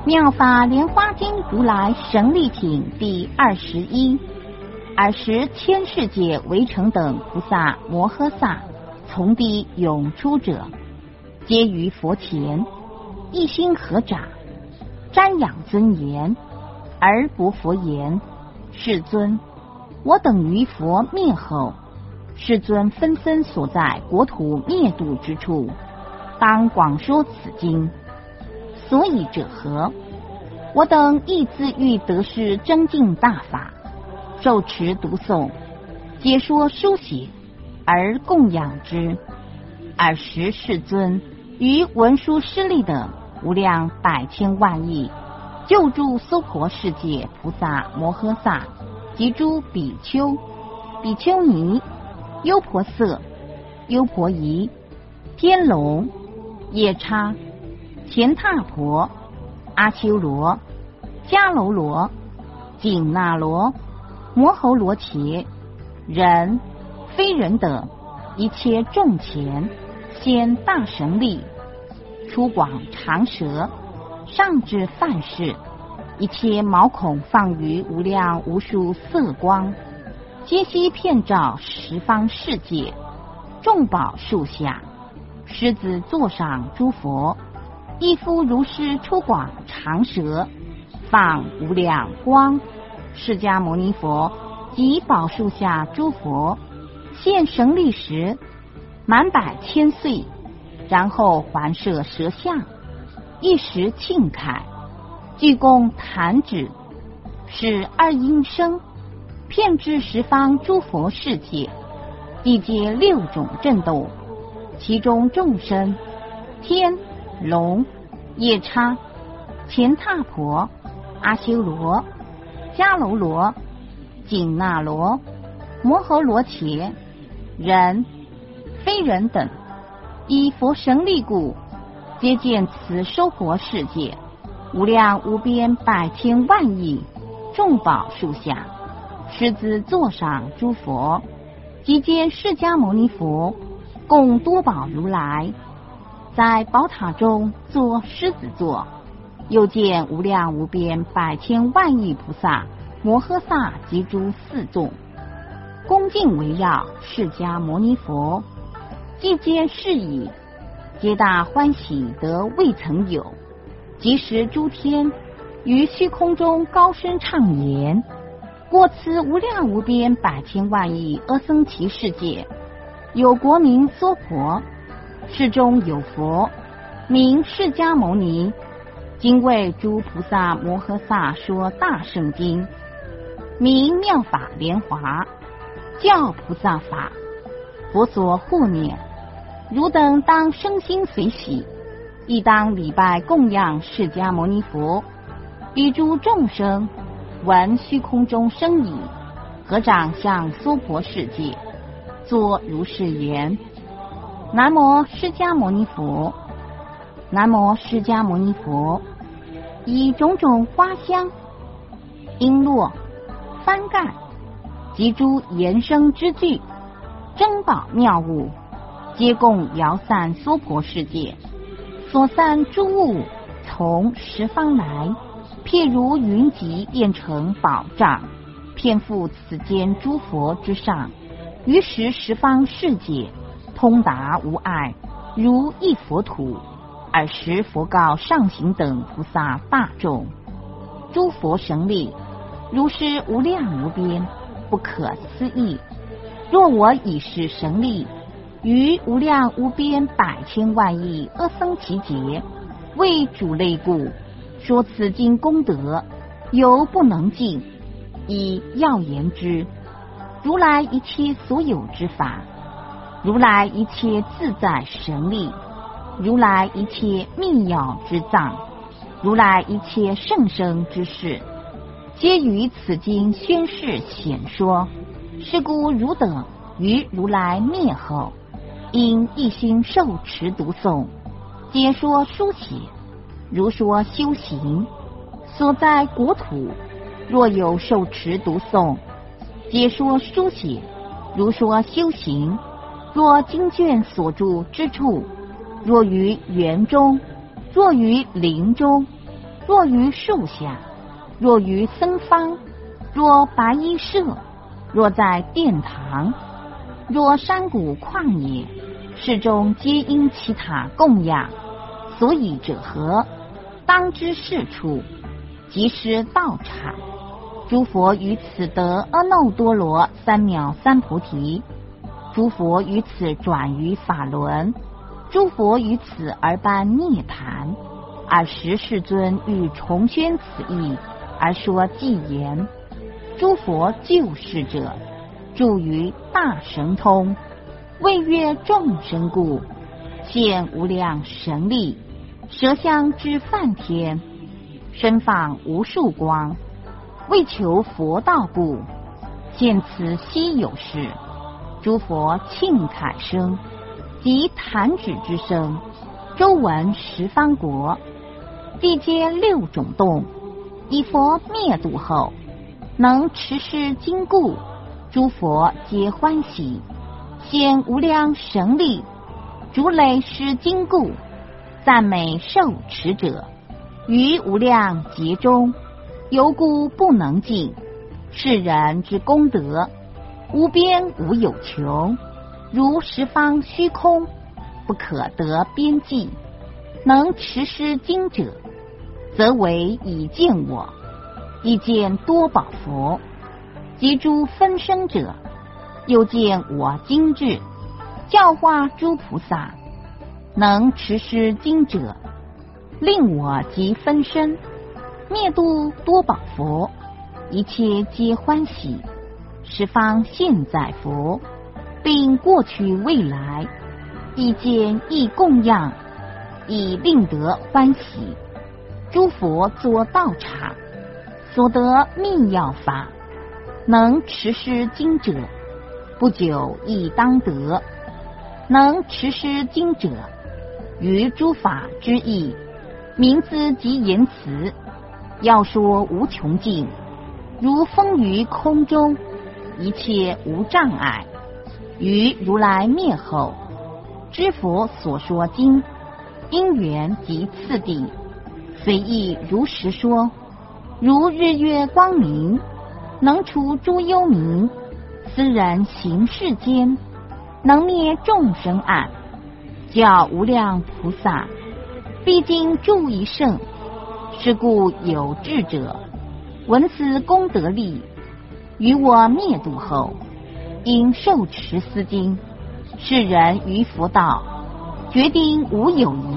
妙法莲花经如来神力品第21。尔时千世界围城等菩萨摩诃萨从地涌出者，皆于佛前一心合掌，瞻仰尊严，而薄佛言：世尊，我等于佛灭后，世尊分身所在国土灭度之处，当广说此经。所以者何？我等亦自欲得是增进大法，受持读诵，解说书写，而供养之。尔时世尊于文殊师利等无量百千万亿救助娑婆世界菩萨摩诃萨及诸比丘、比丘尼、优婆塞、优婆夷、天龙、夜叉、乾闼婆、阿修罗、迦楼罗、紧那罗、摩喉罗伽、人、非人等一切众前现大神力，出广长舌，上至梵世，一切毛孔放于无量无数色光，皆悉遍照十方世界，众宝树下，狮子座上诸佛，亦复如是出广长舌，放无量光。释迦牟尼佛及宝树下诸佛现神力时，满百千岁，然后还摄舌相，一时庆凯，具供弹指，使二音声，遍至十方诸佛世界，地界六种震动，其中众生天、龙、夜叉、乾闼婆、阿修罗、迦楼罗、紧那罗、摩喉罗伽、人、非人等，以佛神力故，皆见此娑婆世界无量无边百千万亿众宝树下，狮子座上诸佛，即见释迦牟尼佛共多宝如来，在宝塔中坐狮子座，又见无量无边百千万亿菩萨摩诃萨及诸四众，恭敬围绕释迦牟尼佛，既皆是矣，皆大欢喜得未曾有。即时诸天于虚空中高声唱言：过此无量无边百千万亿阿僧祇世界，有国名娑婆，世中有佛名释迦牟尼，今为诸菩萨摩诃萨说大圣经，名妙法莲华，教菩萨法，佛所护念。汝等当生心随喜，亦当礼拜供养释迦牟尼佛。彼诸众生闻虚空中声已，合掌向娑婆世界，作如是言：南无释迦牟尼佛，南无释迦牟尼佛。以种种花香、璎珞、幡盖及诸延生之具，珍宝妙物，皆供摇散娑婆世界。所散诸物从十方来，譬如云集变成宝障，遍覆此间诸佛之上，于是十方世界通达无碍，如一佛土。尔时佛告上行等菩萨大众：诸佛神力如是无量无边，不可思议。若我以是神力，于无量无边百千万亿阿僧祇劫，为主类故，说此经功德，犹不能尽。以要言之，如来一切所有之法，如来一切自在神力，如来一切密要之藏，如来一切甚深之事，皆于此经宣示显说。是故汝等于如来灭后，应一心受持读诵，解说书写，如说修行。所在国土若有受持读诵，解说书写，如说修行，若经卷所著之处，若于园中，若于林中， 若于树下，若于僧坊，若白衣舍，若在殿堂，若山谷旷野，世中皆因其他供养，所以者何？当知是处，即是道场。诸佛于此得阿耨多罗三藐三菩提，诸佛于此转于法轮，诸佛于此而颁涅盘。尔时世尊欲重宣此义，而说偈言：诸佛救世者，住于大神通，为悦众生故，现无量神力，舌香知梵天，身放无数光，为求佛道故，现此稀有事。诸佛庆凯声，及弹指之声，周闻十方国，地皆六种动。以佛灭度后，能持世经故，诸佛皆欢喜，现无量神力，逐累施经故，赞美受持者，于无量劫中，犹故不能尽。世人之功德，无边无有穷，如十方虚空，不可得边际。能持施经者，则为已见我，亦见多宝佛，及诸分身者，又见我精智，教化诸菩萨。能持施经者，令我即分身，灭度多宝佛，一切皆欢喜。十方现在佛，并过去未来，亦见亦供养，以令得欢喜。诸佛作道场，所得密要法，能持施经者，不久亦当得。能持施经者，于诸法之意，名字及言辞，要说无穷尽，如风于空中，一切无障碍。于如来灭后，知佛所说经，因缘及次第，随意如实说，如日月光明，能除诸幽冥。斯人行世间，能灭众生暗，教无量菩萨，毕竟住一圣。是故有智者，闻此功德力，于我灭度后，应受持斯经。世人于佛道，决定无有